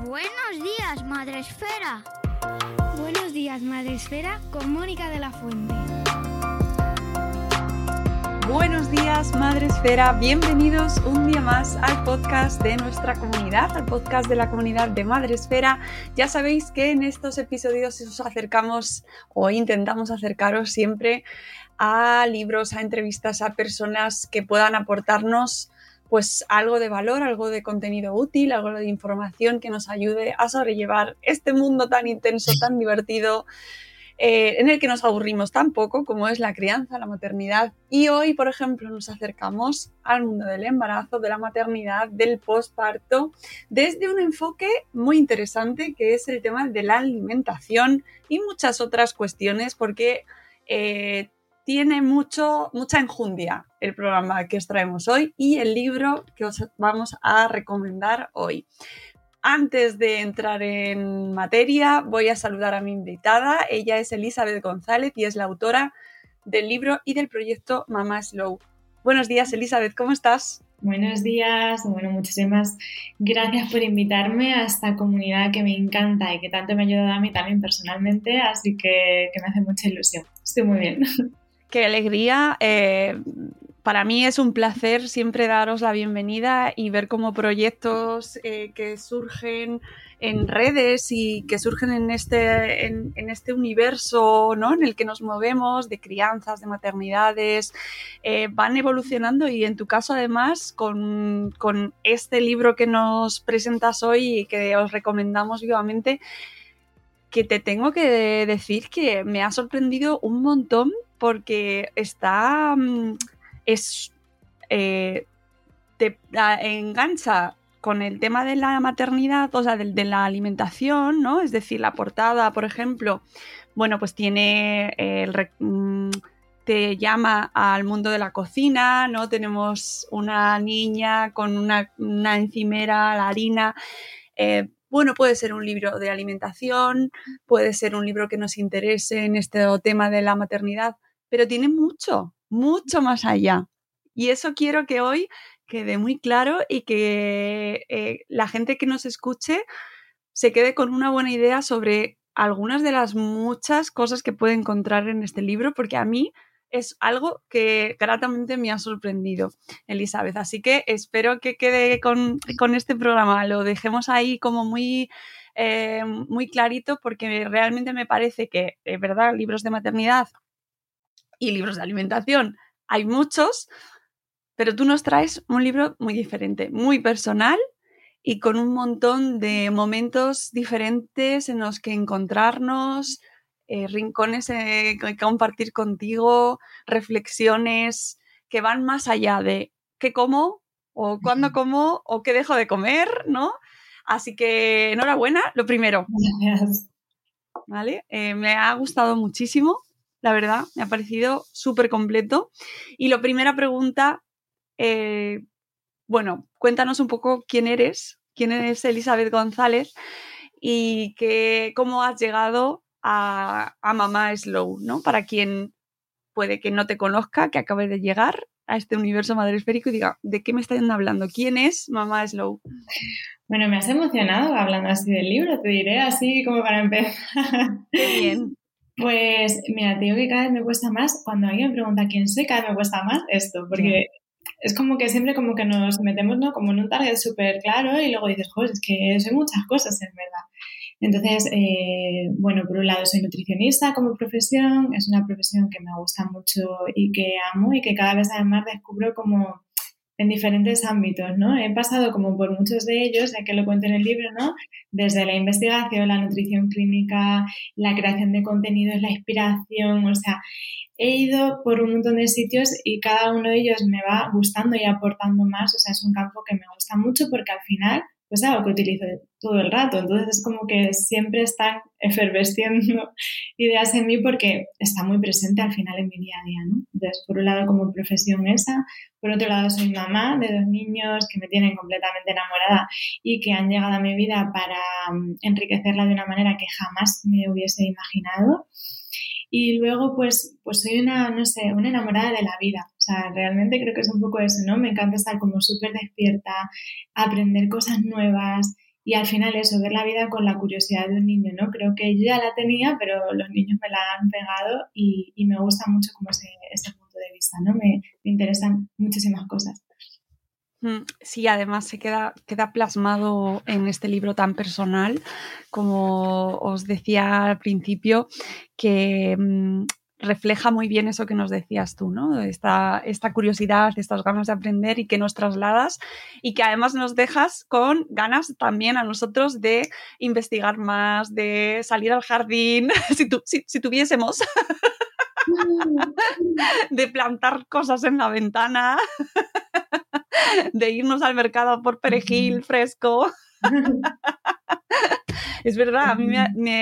Buenos días, Madre Esfera. Buenos días, Madre Esfera, con Mónica de la Fuente. Buenos días, Madre Esfera. Bienvenidos un día más al podcast de nuestra comunidad, al podcast de la comunidad de Madre Esfera. Ya sabéis que en estos episodios os acercamos o intentamos acercaros siempre a libros, a entrevistas, a personas que puedan aportarnos pues algo de valor, algo de contenido útil, algo de información que nos ayude a sobrellevar este mundo tan intenso, tan divertido, en el que nos aburrimos tan poco como es la crianza, la maternidad. Y hoy, por ejemplo, nos acercamos al mundo del embarazo, de la maternidad, del posparto, desde un enfoque muy interesante que es el tema de la alimentación y muchas otras cuestiones, porque tiene mucha enjundia el programa que os traemos hoy y el libro que os vamos a recomendar hoy. Antes de entrar en materia, voy a saludar a mi invitada. Ella es Elizabeth González y es la autora del libro y del proyecto Mamá Slow. Buenos días, Elizabeth, ¿cómo estás? Buenos días. Bueno, muchísimas gracias por invitarme a esta comunidad que me encanta y que tanto me ha ayudado a mí también personalmente, así que me hace mucha ilusión. Estoy muy bien. Qué alegría. Para mí es un placer siempre daros la bienvenida y ver cómo proyectos que surgen en redes y que surgen en este universo, ¿no?, en el que nos movemos, de crianzas, de maternidades, van evolucionando, y en tu caso además con este libro que nos presentas hoy y que os recomendamos vivamente, que te tengo que decir que me ha sorprendido un montón porque te engancha con el tema de la maternidad, o sea, de la alimentación, ¿no? Es decir, la portada, por ejemplo, bueno, pues tiene te llama al mundo de la cocina, ¿no? Tenemos una niña con una encimera, la harina. Bueno, puede ser un libro de alimentación, puede ser un libro que nos interese en este tema de la maternidad, pero tiene mucho más allá. Y eso quiero que hoy quede muy claro y que la gente que nos escuche se quede con una buena idea sobre algunas de las muchas cosas que puede encontrar en este libro, porque a mí es algo que gratamente me ha sorprendido, Elizabeth. Así que espero que quede con este programa, lo dejemos ahí como muy clarito, porque realmente me parece que, es verdad, libros de maternidad y libros de alimentación hay muchos, pero tú nos traes un libro muy diferente, muy personal y con un montón de momentos diferentes en los que encontrarnos, rincones que compartir contigo, reflexiones que van más allá de qué como o cuándo como o qué dejo de comer, ¿no? Así que enhorabuena, lo primero. Gracias. ¿Vale? Me ha gustado muchísimo, la verdad, me ha parecido súper completo. Y la primera pregunta, bueno, cuéntanos un poco quién eres Elizabeth González y cómo has llegado a Mamá Slow, ¿no? Para quien puede que no te conozca, que acabe de llegar a este universo madresférico y diga, ¿de qué me están hablando? ¿Quién es Mamá Slow? Bueno, me has emocionado hablando así del libro, te diré así como para empezar. ¡Qué bien! Pues mira, te digo que cada vez me cuesta más, cuando alguien me pregunta quién soy, cada vez me cuesta más esto, porque es como que siempre como que nos metemos, ¿no?, como en un target súper claro y luego dices, joder, es que soy muchas cosas en verdad. Entonces, bueno, por un lado soy nutricionista como profesión, es una profesión que me gusta mucho y que amo y que cada vez además descubro como en diferentes ámbitos, ¿no? He pasado como por muchos de ellos, ya que lo cuento en el libro, ¿no? Desde la investigación, la nutrición clínica, la creación de contenidos, la inspiración, o sea, he ido por un montón de sitios y cada uno de ellos me va gustando y aportando más, o sea, es un campo que me gusta mucho porque al final pues es algo que utilizo todo el rato, entonces es como que siempre están efervesciendo ideas en mí porque está muy presente al final en mi día a día, ¿no? Entonces, por un lado como profesión esa, por otro lado soy mamá de 2 niños que me tienen completamente enamorada y que han llegado a mi vida para enriquecerla de una manera que jamás me hubiese imaginado. Y luego, pues soy una enamorada de la vida. O sea, realmente creo que es un poco eso, ¿no? Me encanta estar como súper despierta, aprender cosas nuevas y al final eso, ver la vida con la curiosidad de un niño, ¿no? Creo que yo ya la tenía, pero los niños me la han pegado y me gusta mucho como ese punto de vista, ¿no? Me interesan muchísimas cosas. Sí, además se queda plasmado en este libro tan personal, como os decía al principio, que refleja muy bien eso que nos decías tú, ¿no? Esta curiosidad, estas ganas de aprender y que nos trasladas y que además nos dejas con ganas también a nosotros de investigar más, de salir al jardín, si tuviésemos, de plantar cosas en la ventana, de irnos al mercado por perejil fresco. Es verdad, a mí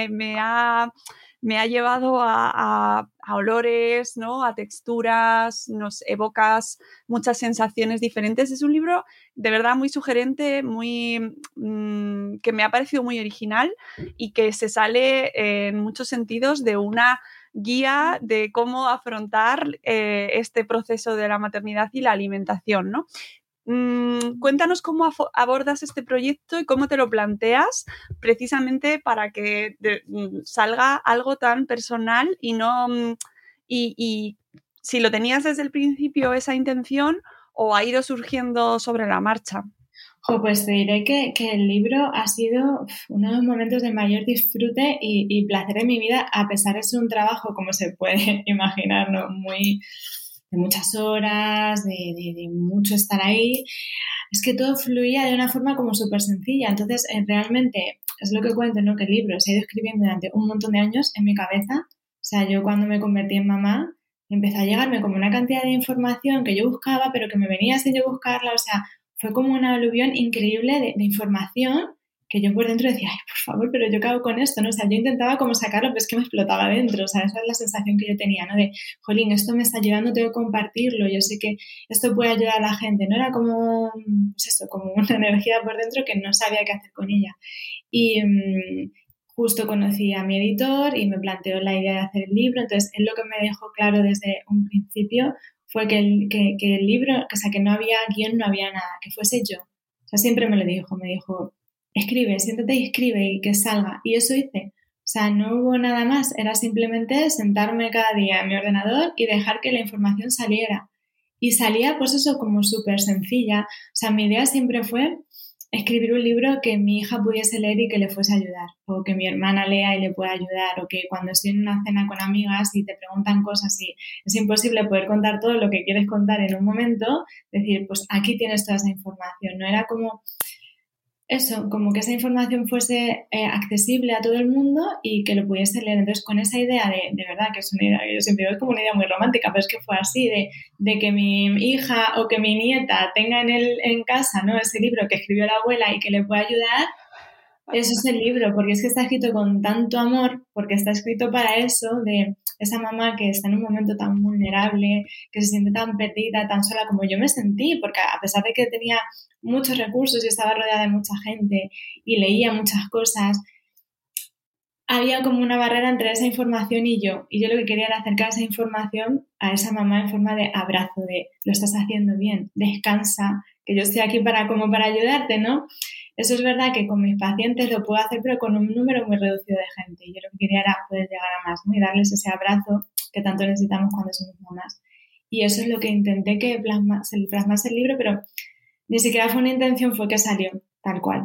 me ha llevado a olores, ¿no? A texturas, nos evocas muchas sensaciones diferentes. Es un libro de verdad muy sugerente, que me ha parecido muy original y que se sale en muchos sentidos de una guía de cómo afrontar este proceso de la maternidad y la alimentación, ¿no? Cuéntanos cómo abordas este proyecto y cómo te lo planteas precisamente para que salga algo tan personal y no y si lo tenías desde el principio esa intención o ha ido surgiendo sobre la marcha. Pues te diré que el libro ha sido uno de los momentos de mayor disfrute y placer en mi vida, a pesar de ser un trabajo, como se puede imaginar, ¿no? De muchas horas, de mucho estar ahí. Es que todo fluía de una forma como súper sencilla. Entonces, realmente, es lo que cuento, ¿no? Que el libro se ha ido escribiendo durante un montón de años en mi cabeza. O sea, yo cuando me convertí en mamá, empezó a llegarme como una cantidad de información que yo buscaba, pero que me venía sin yo buscarla. O sea, fue como una aluvión increíble de información que yo por dentro decía, ay, por favor, pero yo qué hago con esto, ¿no? O sea, yo intentaba como sacarlo, pero es que me explotaba dentro, o sea, esa es la sensación que yo tenía, ¿no? De, jolín, esto me está ayudando, tengo que compartirlo, yo sé que esto puede ayudar a la gente, ¿no? Era como, pues esto, como una energía por dentro que no sabía qué hacer con ella. Y justo conocí a mi editor y me planteó la idea de hacer el libro, entonces él lo que me dejó claro desde un principio fue que el libro, o sea, que no había guión, no había nada, que fuese yo. O sea, siempre me dijo, escribe, siéntate y escribe y que salga. Y eso hice. O sea, no hubo nada más. Era simplemente sentarme cada día en mi ordenador y dejar que la información saliera. Y salía, pues eso, como súper sencilla. O sea, mi idea siempre fue escribir un libro que mi hija pudiese leer y que le fuese a ayudar. O que mi hermana lea y le pueda ayudar. O que cuando estoy en una cena con amigas y te preguntan cosas y es imposible poder contar todo lo que quieres contar en un momento, decir, pues aquí tienes toda esa información. No era como eso, como que esa información fuese accesible a todo el mundo y que lo pudiese leer. Entonces, con esa idea de verdad, que es una idea que yo siempre digo, es como una idea muy romántica, pero es que fue así, de que mi hija o que mi nieta tenga en casa, ¿no? Ese libro que escribió la abuela y que le pueda ayudar, eso es el libro, porque es que está escrito con tanto amor, porque está escrito para eso, de esa mamá que está en un momento tan vulnerable, que se siente tan perdida, tan sola como yo me sentí, porque a pesar de que tenía muchos recursos y estaba rodeada de mucha gente y leía muchas cosas, había como una barrera entre esa información y yo. Y yo lo que quería era acercar esa información a esa mamá en forma de abrazo, de lo estás haciendo bien, descansa, que yo estoy aquí para ayudarte, ¿no? Eso es verdad que con mis pacientes lo puedo hacer, pero con un número muy reducido de gente. Y yo lo que quería era poder llegar a más, ¿no? Y darles ese abrazo que tanto necesitamos cuando somos mamás. Y eso es lo que intenté que plasmase el libro, pero ni siquiera fue una intención, fue que salió tal cual.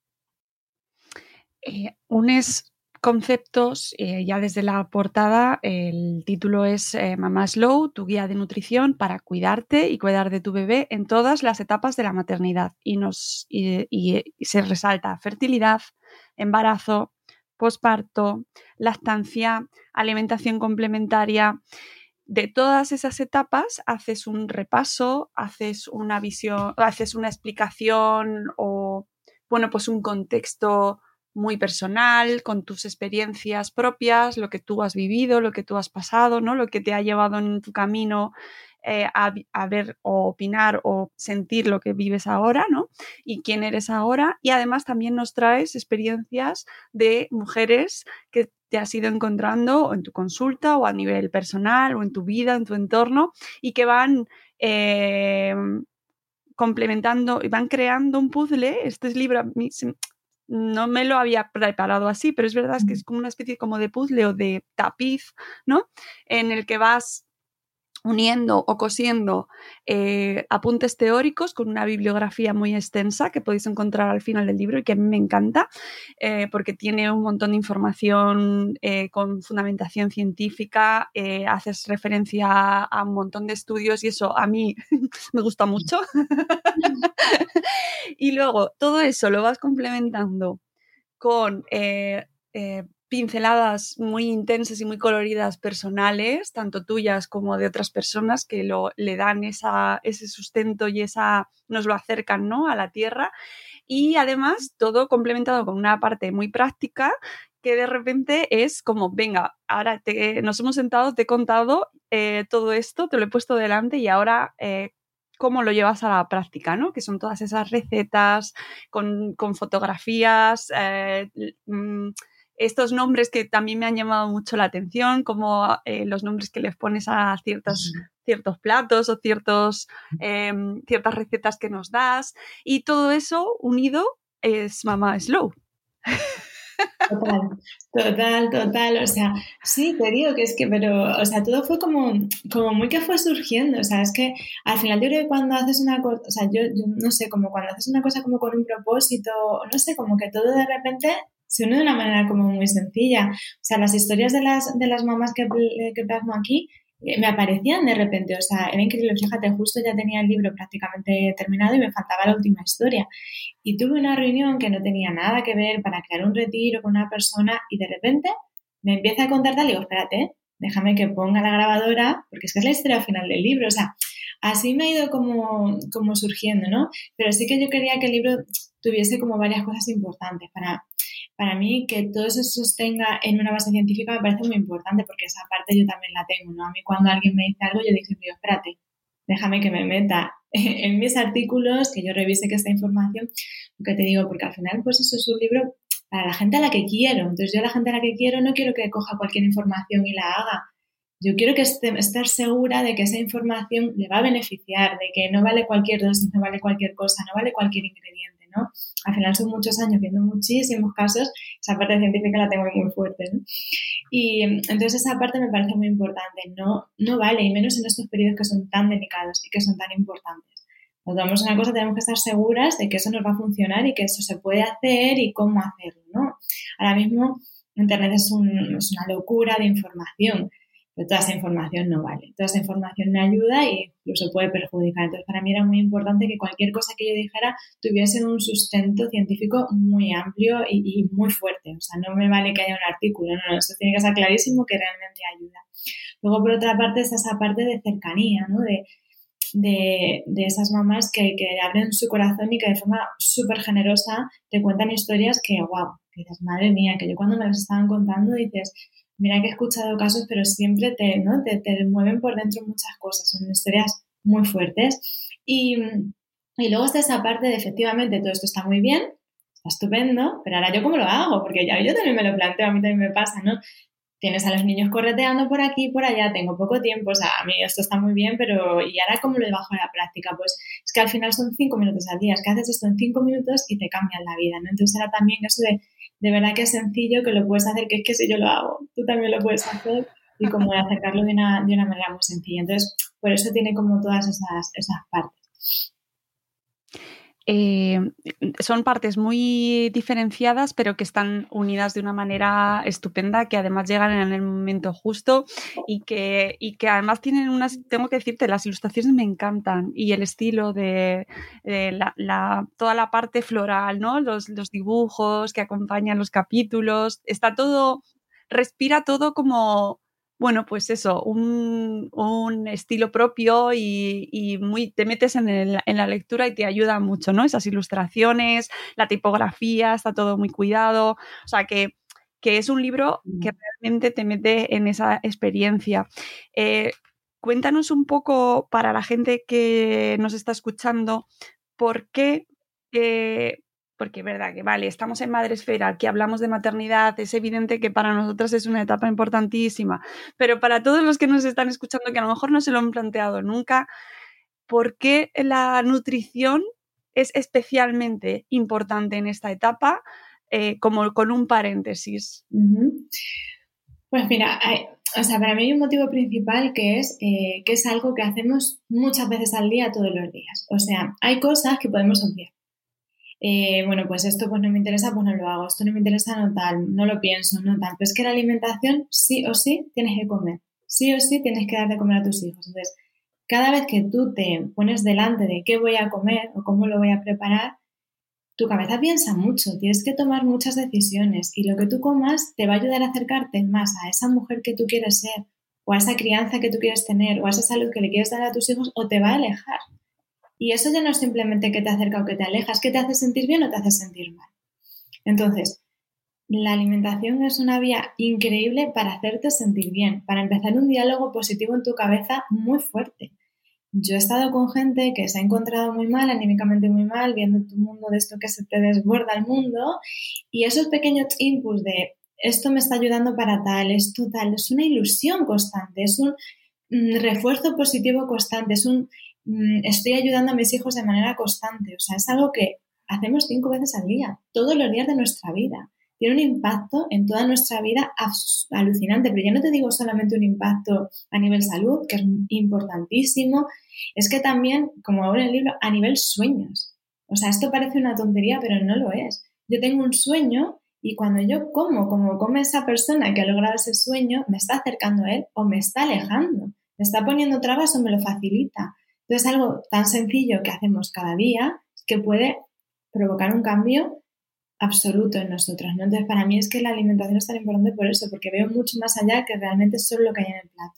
Unes conceptos, ya desde la portada, el título es Mamá Slow, tu guía de nutrición para cuidarte y cuidar de tu bebé en todas las etapas de la maternidad. Y se resalta fertilidad, embarazo, posparto, lactancia, alimentación complementaria. De todas esas etapas haces un repaso, haces una visión, haces una explicación o, bueno, pues un contexto muy personal, con tus experiencias propias, lo que tú has vivido, lo que tú has pasado, ¿no? Lo que te ha llevado en tu camino a ver o opinar o sentir lo que vives ahora, ¿no? Y quién eres ahora. Y además también nos traes experiencias de mujeres que te has ido encontrando o en tu consulta o a nivel personal o en tu vida, en tu entorno y que van complementando y van creando un puzzle. Este libro a mí no me lo había preparado así, pero es verdad que es como una especie como de puzzle o de tapiz, ¿no? En el que vas uniendo o cosiendo apuntes teóricos con una bibliografía muy extensa que podéis encontrar al final del libro y que a mí me encanta porque tiene un montón de información con fundamentación científica, haces referencia a un montón de estudios y eso a mí me gusta mucho. Y luego todo eso lo vas complementando con pinceladas muy intensas y muy coloridas personales, tanto tuyas como de otras personas que le dan ese sustento y nos lo acercan, ¿no?, a la tierra. Y además todo complementado con una parte muy práctica que de repente es como, venga, ahora nos hemos sentado, te he contado todo esto, te lo he puesto delante y ahora cómo lo llevas a la práctica, ¿no? Que son todas esas recetas con fotografías, estos nombres que también me han llamado mucho la atención, como los nombres que les pones a ciertos platos o ciertas recetas que nos das, y todo eso unido es Mamá Slow. Total, o sea, sí, te digo que es que, pero, o sea, todo fue como muy que fue surgiendo, o sea, es que al final yo creo que cuando haces una cosa, o sea, yo no sé, como cuando haces una cosa como con un propósito, no sé, como que todo de repente se une de una manera como muy sencilla, o sea, las historias de las mamás que plasmo aquí me aparecían de repente, o sea, era increíble, fíjate, justo ya tenía el libro prácticamente terminado y me faltaba la última historia. Y tuve una reunión que no tenía nada que ver para crear un retiro con una persona y de repente me empieza a contar tal y digo, espérate, déjame que ponga la grabadora porque es que es la historia final del libro. O sea, así me ha ido como surgiendo, ¿no? Pero sí que yo quería que el libro tuviese como varias cosas importantes. Para mí que todo se sostenga en una base científica me parece muy importante porque esa parte yo también la tengo, ¿no? A mí cuando alguien me dice algo yo digo, espérate, déjame que me meta en mis artículos, que yo revise que esta información, lo que te digo, porque al final pues eso es un libro para la gente a la que quiero. Entonces yo a la gente a la que quiero no quiero que coja cualquier información y la haga. Yo quiero que estar segura de que esa información le va a beneficiar, de que no vale cualquier dosis, no vale cualquier cosa, no vale cualquier ingrediente, ¿no? Al final son muchos años viendo muchísimos casos, esa parte científica la tengo muy fuerte, ¿no? Y entonces esa parte me parece muy importante, no vale, y menos en estos periodos que son tan delicados y que son tan importantes. Cuando tomamos una cosa tenemos que estar seguras de que eso nos va a funcionar y que eso se puede hacer y cómo hacerlo, ¿no? Ahora mismo Internet es una locura de información, pero toda esa información no vale. Toda esa información no ayuda e incluso puede perjudicar. Entonces, para mí era muy importante que cualquier cosa que yo dijera tuviese un sustento científico muy amplio y muy fuerte. O sea, no me vale que haya un artículo, no, eso tiene que estar clarísimo que realmente ayuda. Luego, por otra parte, está esa parte de cercanía, ¿no? De esas mamás que abren su corazón y que de forma súper generosa te cuentan historias que, wow, que dices, madre mía, que yo cuando me las estaban contando dices, mira que he escuchado casos, pero siempre te mueven por dentro muchas cosas, son historias muy fuertes. Y luego está esa parte de, efectivamente, todo esto está muy bien, está estupendo, pero ahora yo cómo lo hago, porque ya yo también me lo planteo, a mí también me pasa, ¿no? Tienes a los niños correteando por aquí y por allá, tengo poco tiempo, o sea, a mí esto está muy bien, pero ¿y ahora cómo lo bajo a la práctica? Pues es que al final son 5 minutos al día, es que haces esto en 5 minutos y te cambian la vida, ¿no? Entonces ahora también eso de verdad que es sencillo, que lo puedes hacer, que es que si yo lo hago, tú también lo puedes hacer y como de acercarlo de una manera muy sencilla. Entonces, por eso tiene como todas esas partes. Son partes muy diferenciadas, pero que están unidas de una manera estupenda, que además llegan en el momento justo y que además tienen tengo que decirte, las ilustraciones me encantan y el estilo de toda la parte floral, ¿no? Los dibujos que acompañan los capítulos, está todo, respira todo como... Bueno, pues eso, un estilo propio y te metes en la lectura y te ayuda mucho, ¿no? Esas ilustraciones, la tipografía, está todo muy cuidado. O sea, que es un libro que realmente te mete en esa experiencia. Cuéntanos un poco para la gente que nos está escuchando por qué... porque es verdad que, vale, estamos en Madresfera, aquí hablamos de maternidad, es evidente que para nosotras es una etapa importantísima, pero para todos los que nos están escuchando que a lo mejor no se lo han planteado nunca, ¿por qué la nutrición es especialmente importante en esta etapa? como con un paréntesis. Pues mira, para mí hay un motivo principal que es algo que hacemos muchas veces al día, todos los días. O sea, hay cosas que podemos obviar. Bueno, pues esto pues no me interesa, pues no lo hago. Esto no me interesa, no tal, no lo pienso, no tal. Pero es que la alimentación sí o sí tienes que comer. Sí o sí tienes que dar de comer a tus hijos. Entonces, cada vez que tú te pones delante de qué voy a comer o cómo lo voy a preparar, tu cabeza piensa mucho, tienes que tomar muchas decisiones y lo que tú comas te va a ayudar a acercarte más a esa mujer que tú quieres ser o a esa crianza que tú quieres tener o a esa salud que le quieres dar a tus hijos o te va a alejar. Y eso ya no es simplemente que te acerca o que te aleja, es que te hace sentir bien o te hace sentir mal. Entonces, la alimentación es una vía increíble para hacerte sentir bien, para empezar un diálogo positivo en tu cabeza muy fuerte. Yo he estado con gente que se ha encontrado muy mal, anímicamente muy mal, viendo tu mundo de esto que se te desborda el mundo, y esos pequeños inputs de esto me está ayudando para tal, esto tal, es una ilusión constante, es un refuerzo positivo constante, es un estoy ayudando a mis hijos de manera constante, o sea, es algo que hacemos 5 veces al día, todos los días de nuestra vida. Tiene un impacto en toda nuestra vida alucinante, pero yo no te digo solamente un impacto a nivel salud, que es importantísimo, es que también, como hablo en el libro, a nivel sueños. O sea, esto parece una tontería, pero no lo es. Yo tengo un sueño y cuando yo como come esa persona que ha logrado ese sueño, me está acercando a él o me está alejando, me está poniendo trabas o me lo facilita. Entonces, algo tan sencillo que hacemos cada día que puede provocar un cambio absoluto en nosotros, ¿no? Entonces, para mí es que la alimentación es tan importante por eso, porque veo mucho más allá que realmente solo lo que hay en el plato.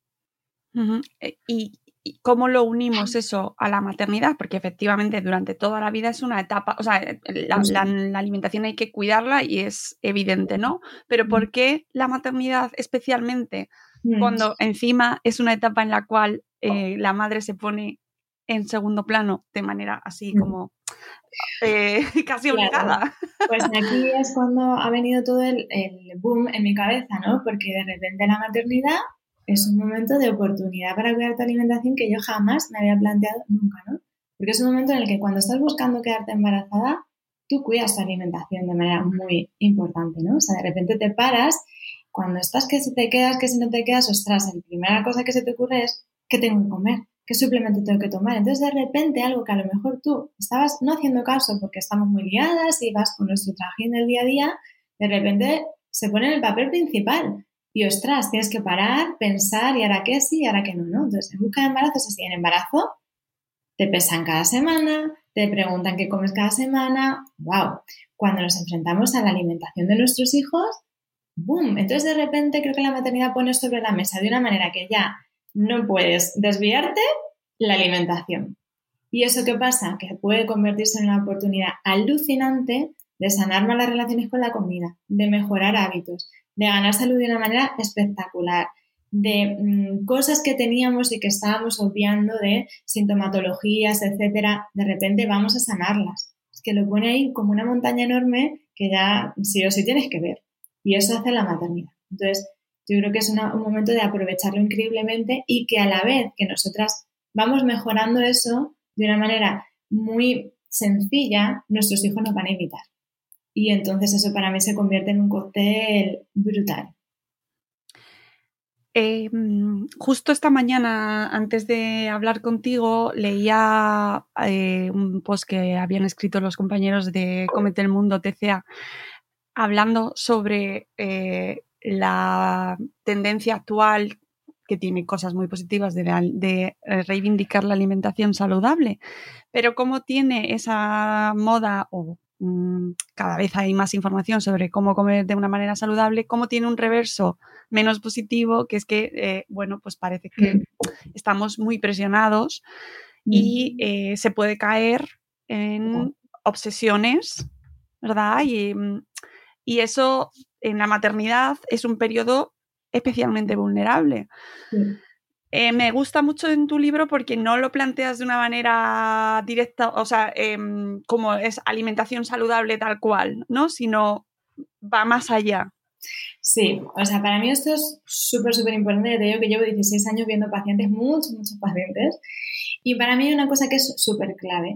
¿Y cómo lo unimos eso a la maternidad? Porque efectivamente durante toda la vida es una etapa, o sea, la alimentación hay que cuidarla y es evidente, ¿no? Pero ¿por qué la maternidad especialmente cuando encima es una etapa en la cual la madre se pone en segundo plano de manera así como casi obligada? Pues aquí es cuando ha venido todo el boom en mi cabeza, ¿no? Porque de repente la maternidad es un momento de oportunidad para cuidar tu alimentación que yo jamás me había planteado nunca, ¿no? Porque es un momento en el que cuando estás buscando quedarte embarazada, tú cuidas tu alimentación de manera muy importante, ¿no? O sea, de repente te paras, cuando estás que si te quedas, que si no te quedas, ostras, la primera cosa que se te ocurre es ¿qué tengo que comer? ¿Qué suplemento tengo que tomar? Entonces, de repente, algo que a lo mejor tú estabas no haciendo caso porque estamos muy liadas y vas con nuestro trajín del día a día, de repente se pone en el papel principal. Y, ostras, tienes que parar, pensar, y ahora qué sí, y ahora qué no, ¿no? Entonces, en busca de embarazo es así. En embarazo te pesan cada semana, te preguntan qué comes cada semana. ¡Wow! Cuando nos enfrentamos a la alimentación de nuestros hijos, ¡boom! Entonces, de repente, creo que la maternidad pone sobre la mesa de una manera que ya no puedes desviarte la alimentación. ¿Y eso qué pasa? Que puede convertirse en una oportunidad alucinante de sanar malas relaciones con la comida, de mejorar hábitos, de ganar salud de una manera espectacular, de cosas que teníamos y que estábamos obviando, de sintomatologías, etcétera, de repente vamos a sanarlas. Es que lo pone ahí como una montaña enorme que ya sí o sí tienes que ver. Y eso hace la maternidad. Entonces, yo creo que es un momento de aprovecharlo increíblemente y que a la vez que nosotras vamos mejorando eso de una manera muy sencilla, nuestros hijos nos van a imitar. Y entonces eso para mí se convierte en un cóctel brutal. Justo esta mañana, antes de hablar contigo, leía un post que habían escrito los compañeros de Cómete el Mundo, TCA, hablando sobre la tendencia actual, que tiene cosas muy positivas, de reivindicar la alimentación saludable, pero cómo tiene esa moda o cada vez hay más información sobre cómo comer de una manera saludable, cómo tiene un reverso menos positivo, que es que, bueno, pues parece que estamos muy presionados y se puede caer en obsesiones, ¿verdad? Y eso en la maternidad es un periodo especialmente vulnerable. Me gusta mucho en tu libro porque no lo planteas de una manera directa, o sea, como es alimentación saludable tal cual, ¿no? Sino va más allá. Sí, o sea, para mí esto es súper, súper importante. Te digo que llevo 16 años viendo pacientes, muchos pacientes, y para mí hay una cosa que es súper clave.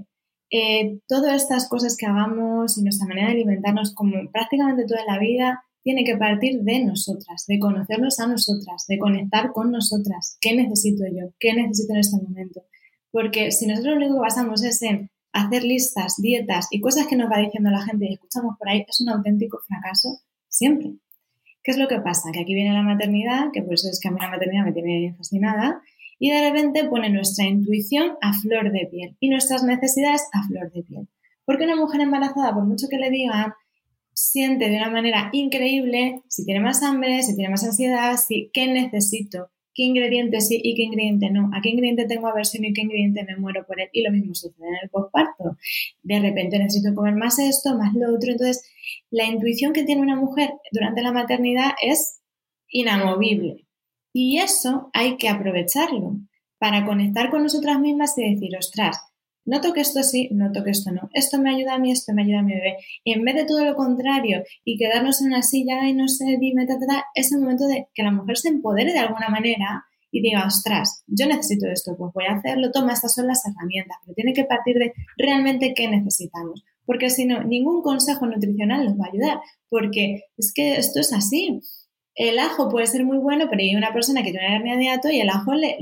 todas estas cosas que hagamos y nuestra manera de alimentarnos, como prácticamente toda la vida, tiene que partir de nosotras, de conocernos a nosotras, de conectar con nosotras. ¿Qué necesito yo? ¿Qué necesito en este momento? Porque si nosotros lo único que basamos es en hacer listas, dietas y cosas que nos va diciendo la gente y escuchamos por ahí, es un auténtico fracaso siempre. ¿Qué es lo que pasa? Que aquí viene la maternidad, que por eso es que a mí la maternidad me tiene fascinada, y de repente pone nuestra intuición a flor de piel y nuestras necesidades a flor de piel. Porque una mujer embarazada, por mucho que le digan, siente de una manera increíble si tiene más hambre, si tiene más ansiedad, si qué necesito, qué ingrediente sí y qué ingrediente no, a qué ingrediente tengo aversión y qué ingrediente me muero por él. Y lo mismo sucede en el posparto. De repente necesito comer más esto, más lo otro. Entonces, la intuición que tiene una mujer durante la maternidad es inamovible. Y eso hay que aprovecharlo para conectar con nosotras mismas y decir, ostras, noto que esto sí, noto que esto no. Esto me ayuda a mí, esto me ayuda a mi bebé. Y en vez de todo lo contrario y quedarnos en una silla y no sé, dime, es el momento de que la mujer se empodere de alguna manera y diga, ostras, yo necesito esto, pues voy a hacerlo, toma, estas son las herramientas. Pero tiene que partir de realmente qué necesitamos. Porque si no, ningún consejo nutricional nos va a ayudar. Porque es que esto es así. El ajo puede ser muy bueno, pero hay una persona que tiene una hernia de hiato y el ajo le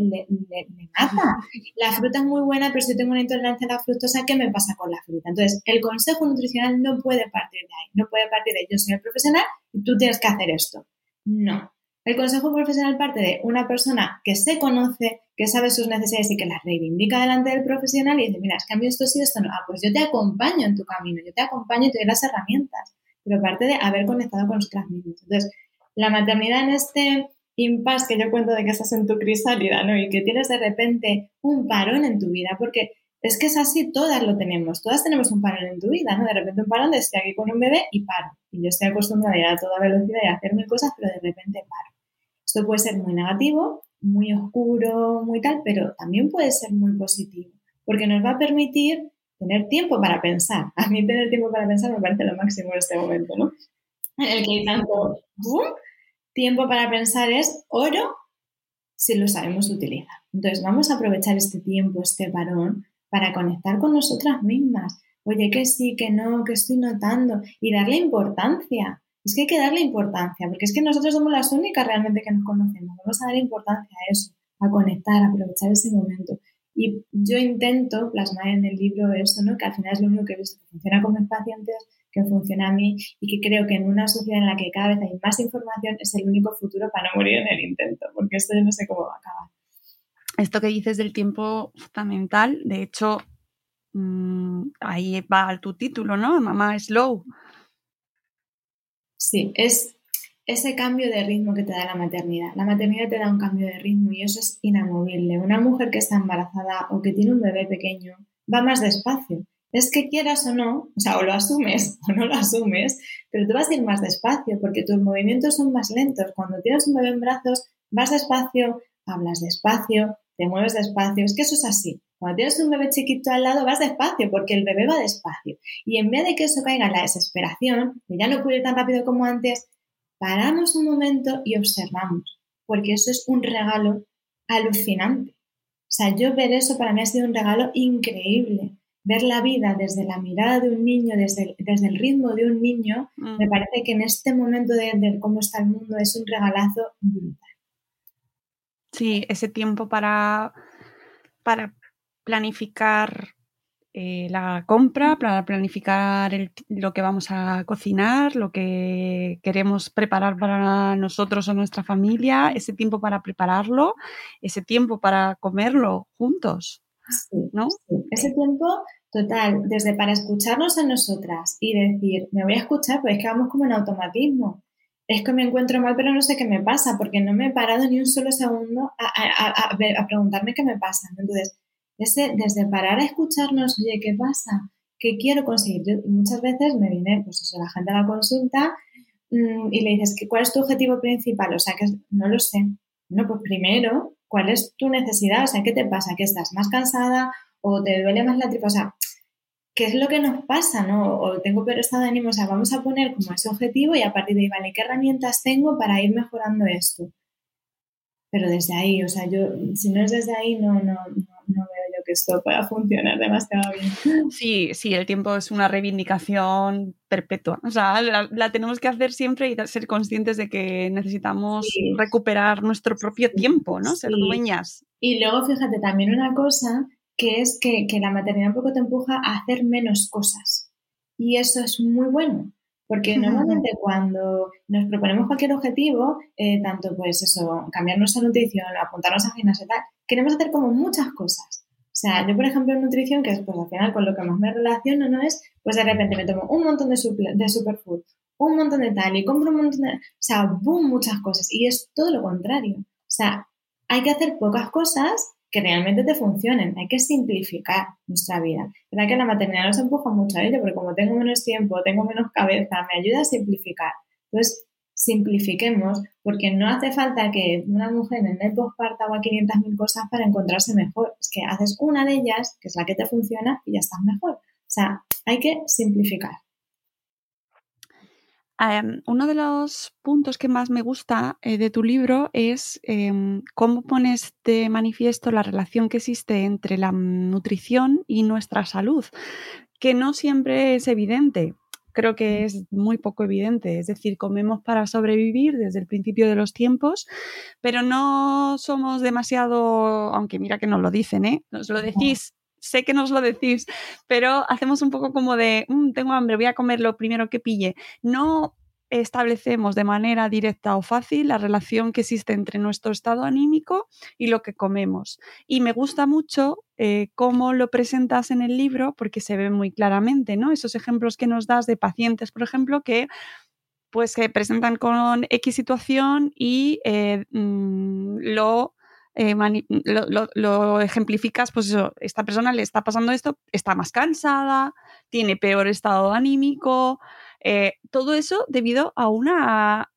mata. La fruta es muy buena, pero si tengo una intolerancia a la fructosa, ¿qué me pasa con la fruta? Entonces, el consejo nutricional no puede partir de ahí. No puede partir de yo soy el profesional y tú tienes que hacer esto. No. El consejo profesional parte de una persona que se conoce, que sabe sus necesidades y que las reivindica delante del profesional y dice, mira, es que a mí esto sí, esto no. Ah, pues yo te acompaño en tu camino, yo te acompaño y te doy las herramientas. Pero parte de haber conectado con nosotras mismas. Entonces, la maternidad en este impasse que yo cuento de que estás en tu crisálida, ¿no? Y que tienes de repente un parón en tu vida, porque es que es así, todas lo tenemos, todas tenemos un parón en tu vida, ¿no? De repente un parón de estoy aquí con un bebé y paro. Y yo estoy acostumbrada a ir a toda velocidad y a hacer mil cosas, pero de repente paro. Esto puede ser muy negativo, muy oscuro, muy tal, pero también puede ser muy positivo, porque nos va a permitir tener tiempo para pensar. A mí tener tiempo para pensar me parece lo máximo en este momento, ¿no? En el que hay tanto tiempo para pensar es oro si lo sabemos utilizar. Entonces vamos a aprovechar este tiempo, este parón, para conectar con nosotras mismas. Oye, que sí, que no, que estoy notando y darle importancia. Es que hay que darle importancia, porque es que nosotros somos las únicas realmente que nos conocemos. Vamos a darle importancia a eso, a conectar, a aprovechar ese momento. Y yo intento plasmar en el libro eso, ¿no? Que al final es lo único que he visto que funciona con mis pacientes, que funciona a mí y que creo que en una sociedad en la que cada vez hay más información es el único futuro para no morir en el intento, porque esto yo no sé cómo va a acabar. Esto que dices del tiempo fundamental, de hecho, ahí va tu título, ¿no? Mamá Slow. Sí, es ese cambio de ritmo que te da la maternidad. La maternidad te da un cambio de ritmo y eso es inamovible. Una mujer que está embarazada o que tiene un bebé pequeño va más despacio. Es que quieras o no, o sea, o lo asumes o no lo asumes, pero tú vas a ir más despacio porque tus movimientos son más lentos. Cuando tienes un bebé en brazos, vas despacio, hablas despacio, te mueves despacio. Es que eso es así. Cuando tienes un bebé chiquito al lado, vas despacio porque el bebé va despacio. Y en vez de que eso caiga en la desesperación, que ya no puede ir tan rápido como antes, paramos un momento y observamos, porque eso es un regalo alucinante. O sea, yo ver eso para mí ha sido un regalo increíble. Ver la vida desde la mirada de un niño, desde el ritmo de un niño, me parece que en este momento de cómo está el mundo es un regalazo brutal. Sí, ese tiempo para planificar la compra, para planificar lo que vamos a cocinar, lo que queremos preparar para nosotros o nuestra familia, ese tiempo para prepararlo, ese tiempo para comerlo juntos, ¿no? Sí. Ese tiempo total, desde para escucharnos a nosotras y decir, me voy a escuchar, pues es que vamos como en automatismo. Es que me encuentro mal, pero no sé qué me pasa, porque no me he parado ni un solo segundo a preguntarme qué me pasa. Entonces, desde parar a escucharnos, oye, ¿qué pasa? ¿Qué quiero conseguir? Yo, muchas veces me viene, pues eso, la gente a la consulta y le dices, ¿cuál es tu objetivo principal? O sea, que no lo sé. No, pues primero, ¿cuál es tu necesidad? O sea, ¿qué te pasa? ¿Que estás más cansada o te duele más la tripa? O sea, ¿qué es lo que nos pasa, no? O tengo peor estado de ánimo. O sea, vamos a poner como ese objetivo y a partir de ahí, vale, ¿qué herramientas tengo para ir mejorando esto? Pero desde ahí, o sea, yo, si no es desde ahí, no veo yo que esto pueda funcionar demasiado bien. Sí, el tiempo es una reivindicación perpetua. O sea, la tenemos que hacer siempre y ser conscientes de que necesitamos recuperar nuestro propio tiempo, ¿no? Ser dueñas. Y luego, fíjate, también una cosa que es que la maternidad un poco te empuja a hacer menos cosas. Y eso es muy bueno. Porque normalmente cuando nos proponemos cualquier objetivo, tanto pues eso, cambiar nuestra nutrición, apuntarnos a gimnasio y tal, queremos hacer como muchas cosas. O sea, yo por ejemplo en nutrición, que es pues al final con lo que más me relaciono, ¿no? Es pues de repente me tomo un montón de superfood, un montón de tal y compro un montón de... O sea, boom, muchas cosas. Y es todo lo contrario. O sea, hay que hacer pocas cosas que realmente te funcionen. Hay que simplificar nuestra vida. ¿Verdad que la maternidad nos empuja mucho a ello? Porque como tengo menos tiempo, tengo menos cabeza, me ayuda a simplificar. Entonces, simplifiquemos, porque no hace falta que una mujer en el posparto haga 500.000 cosas para encontrarse mejor. Es que haces una de ellas, que es la que te funciona, y ya estás mejor. O sea, hay que simplificar. Uno de los puntos que más me gusta de tu libro es cómo pones de manifiesto la relación que existe entre la nutrición y nuestra salud, que no siempre es evidente. Creo que es muy poco evidente. Es decir, comemos para sobrevivir desde el principio de los tiempos, pero no somos demasiado, aunque mira que nos lo dicen, ¿eh? Nos lo decís. Sé que nos lo decís, pero hacemos un poco como de tengo hambre, voy a comer lo primero que pille. No establecemos de manera directa o fácil la relación que existe entre nuestro estado anímico y lo que comemos. Y me gusta mucho cómo lo presentas en el libro, porque se ve muy claramente, ¿no? Esos ejemplos que nos das de pacientes, por ejemplo, que pues se presentan con X situación y lo ejemplificas, pues eso, esta persona le está pasando esto, está más cansada, tiene peor estado anímico, todo eso debido a una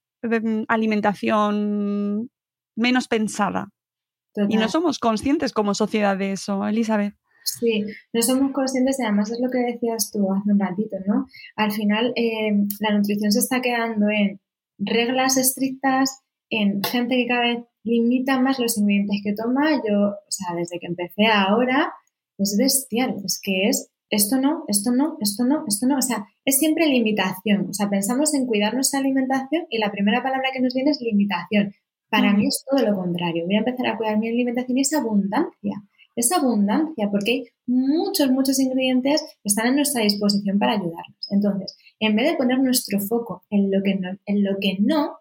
alimentación menos pensada. Total. Y no somos conscientes como sociedad de eso, Elizabeth. Sí, no somos conscientes y además es lo que decías tú hace un ratito, ¿no? Al final la nutrición se está quedando en reglas estrictas, en gente que cada vez limita más los ingredientes que toma. Yo, o sea, desde que empecé ahora, es bestial. Es que es esto no, esto no, esto no, esto no. O sea, es siempre limitación. O sea, pensamos en cuidar nuestra alimentación y la primera palabra que nos viene es limitación. Para mí es todo lo contrario. Voy a empezar a cuidar mi alimentación y es abundancia. Es abundancia porque hay muchos ingredientes que están a nuestra disposición para ayudarnos. Entonces, en vez de poner nuestro foco en lo que no,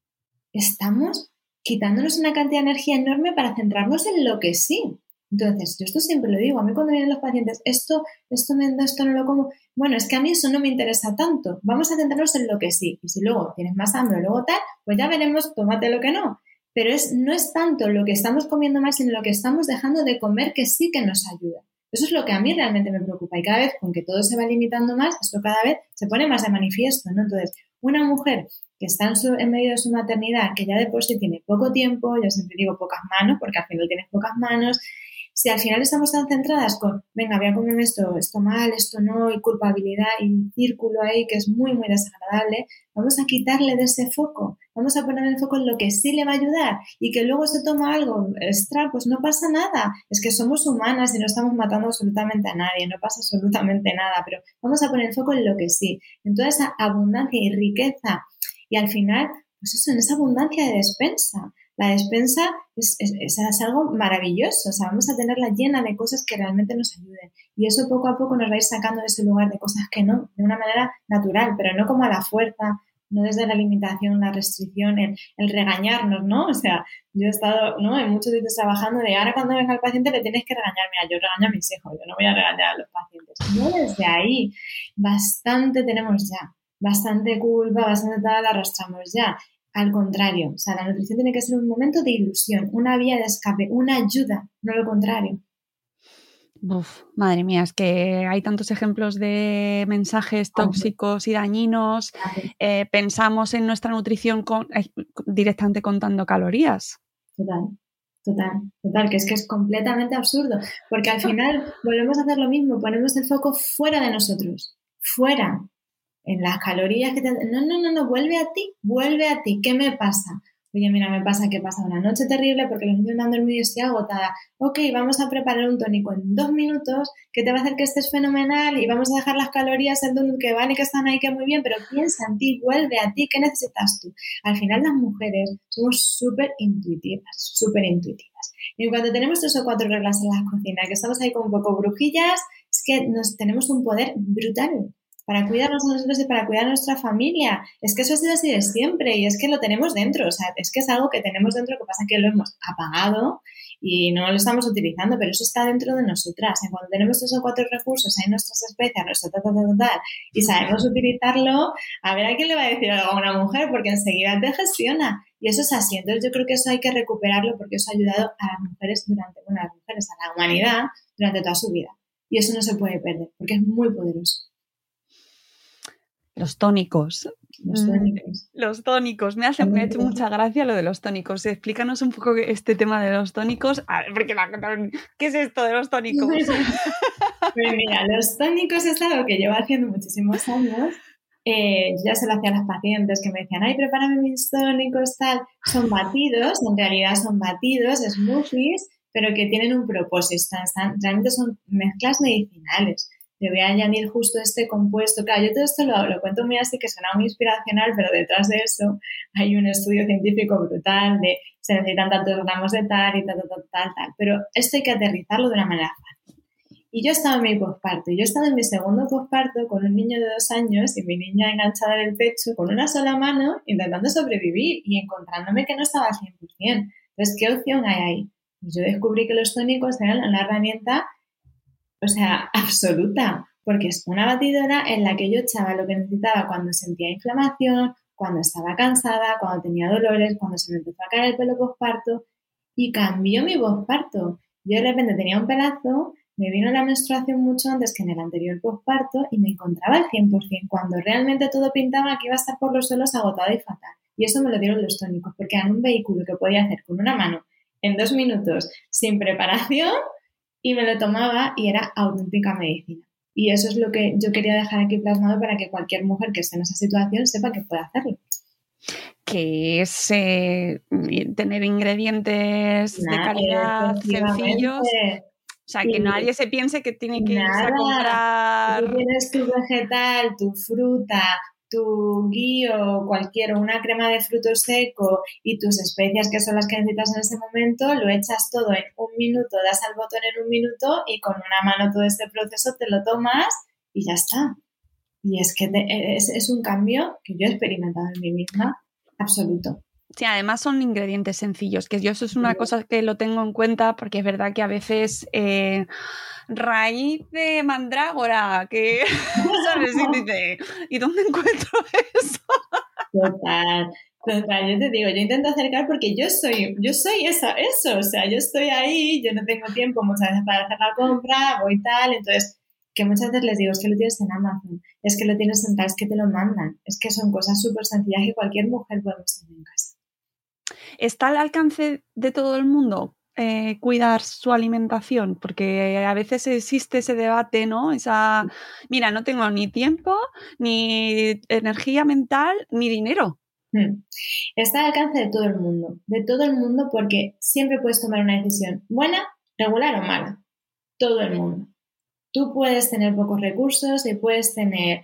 estamos quitándonos una cantidad de energía enorme para centrarnos en lo que sí. Entonces, yo esto siempre lo digo, a mí cuando vienen los pacientes, esto me da, esto no lo como, bueno, es que a mí eso no me interesa tanto, vamos a centrarnos en lo que sí, y si luego tienes más hambre o luego tal, pues ya veremos, tómate lo que no, pero no es tanto lo que estamos comiendo mal, sino lo que estamos dejando de comer que sí que nos ayuda. Eso es lo que a mí realmente me preocupa, y cada vez, con que todo se va limitando más, esto cada vez se pone más de manifiesto, ¿no? Entonces, una mujer que está en medio de su maternidad, que ya de por sí tiene poco tiempo, yo siempre digo pocas manos, porque al final tienes pocas manos, si al final estamos tan centradas con, venga, voy a comer esto mal, esto no, y culpabilidad y círculo ahí que es muy desagradable, vamos a quitarle de ese foco, vamos a poner el foco en lo que sí le va a ayudar y que luego se toma algo extra, pues no pasa nada, es que somos humanas y no estamos matando absolutamente a nadie, no pasa absolutamente nada, pero vamos a poner el foco en lo que sí, en toda esa abundancia y riqueza y al final, pues eso, en esa abundancia de despensa. La despensa es algo maravilloso, o sea, vamos a tenerla llena de cosas que realmente nos ayuden y eso poco a poco nos va a ir sacando de ese lugar de cosas que no, de una manera natural, pero no como a la fuerza, no desde la limitación, la restricción, el regañarnos, ¿no? O sea, yo he estado, ¿no?, en muchos sitios trabajando de ahora cuando venga el paciente le tienes que regañar, mira, yo regaño a mis hijos, yo no voy a regañar a los pacientes, no desde ahí, bastante tenemos ya, bastante culpa, bastante tal arrastramos ya. Al contrario, o sea, la nutrición tiene que ser un momento de ilusión, una vía de escape, una ayuda, no lo contrario. Uf, madre mía, es que hay tantos ejemplos de mensajes tóxicos y dañinos. Pensamos en nuestra nutrición directamente contando calorías. Total, que es completamente absurdo, porque al final volvemos a hacer lo mismo, ponemos el foco fuera de nosotros, fuera. En las calorías que te... No, vuelve a ti, ¿qué me pasa? Oye, mira, me pasa que he pasado una noche terrible porque los niños no han dormido y estoy agotada. Ok, vamos a preparar un tónico en 2 minutos que te va a hacer que estés fenomenal y vamos a dejar las calorías en donut que vale, que están ahí, que muy bien, pero piensa en ti, vuelve a ti, ¿qué necesitas tú? Al final las mujeres somos súper intuitivas. Y cuando tenemos 3 o 4 reglas en la cocina, que estamos ahí como un poco brujillas, es que tenemos un poder brutal para cuidarnos a nosotros y para cuidar a nuestra familia. Es que eso ha sido así de siempre y es que lo tenemos dentro, o sea, es que es algo que tenemos dentro, que pasa que lo hemos apagado y no lo estamos utilizando, pero eso está dentro de nosotras. Y cuando tenemos 3 o 4 recursos, hay nuestras especias, nuestro tal, y sabemos utilizarlo, a ver a quién le va a decir algo a una mujer, porque enseguida te gestiona. Y eso es así. Entonces yo creo que eso hay que recuperarlo porque eso ha ayudado a las mujeres a la humanidad durante toda su vida. Y eso no se puede perder porque es muy poderoso. Los tónicos. Los tónicos. Me ha hecho mucha gracia lo de los tónicos. Explícanos un poco este tema de los tónicos. A ver, porque ¿qué es esto de los tónicos? Pues mira, los tónicos es algo que llevo haciendo muchísimos años. Yo ya se lo hacía a las pacientes que me decían, ay, prepárame mis tónicos, tal. Son batidos, en realidad son batidos, smoothies, pero que tienen un propósito. Realmente son mezclas medicinales. Le voy a añadir justo este compuesto. Claro, yo todo esto lo cuento muy así, que suena muy inspiracional, pero detrás de eso hay un estudio científico brutal de se necesitan tantos gramos de tal y tal. Pero esto hay que aterrizarlo de una manera fácil. Y yo he estado en mi posparto, y yo he estado en mi segundo posparto con un niño de 2 años y mi niña enganchada en el pecho con una sola mano intentando sobrevivir y encontrándome que no estaba al 100%. Entonces, ¿qué opción hay ahí? Pues yo descubrí que los tónicos eran una herramienta, o sea, absoluta, porque es una batidora en la que yo echaba lo que necesitaba cuando sentía inflamación, cuando estaba cansada, cuando tenía dolores, cuando se me empezó a caer el pelo posparto, y cambió mi posparto. Yo de repente tenía un pelazo, me vino la menstruación mucho antes que en el anterior posparto y me encontraba al 100%, cuando realmente todo pintaba que iba a estar por los suelos agotada y fatal. Y eso me lo dieron los tónicos, porque eran un vehículo que podía hacer con una mano en 2 minutos, sin preparación, y me lo tomaba y era auténtica medicina. Y eso es lo que yo quería dejar aquí plasmado para que cualquier mujer que esté en esa situación sepa que puede hacerlo. Que es tener ingredientes de calidad sencillos. O sea, que nadie se piense que tiene que irse a comprar... Tú tienes tu vegetal, tu fruta, tu guío, una crema de fruto seco y tus especias, que son las que necesitas en ese momento, lo echas todo en 1 minuto, das al botón en 1 minuto y con una mano todo este proceso te lo tomas y ya está. Y es que es un cambio que yo he experimentado en mí misma, absoluto. Sí, además son ingredientes sencillos, que yo eso es una cosa que lo tengo en cuenta porque es verdad que a veces raíz de mandrágora, que ¿sabes? Y dice, ¿y dónde encuentro eso? Total, yo te digo, yo intento acercar porque yo soy eso, o sea, yo estoy ahí, yo no tengo tiempo muchas veces para hacer la compra, voy tal, entonces, que muchas veces les digo, es que lo tienes en Amazon, es que lo tienes en tal, es que te lo mandan, es que son cosas súper sencillas que cualquier mujer podemos tener en casa. ¿Está al alcance de todo el mundo cuidar su alimentación? Porque a veces existe ese debate, ¿no? Mira, no tengo ni tiempo, ni energía mental, ni dinero. Está al alcance de todo el mundo porque siempre puedes tomar una decisión buena, regular o mala. Todo el mundo. Tú puedes tener pocos recursos y puedes tener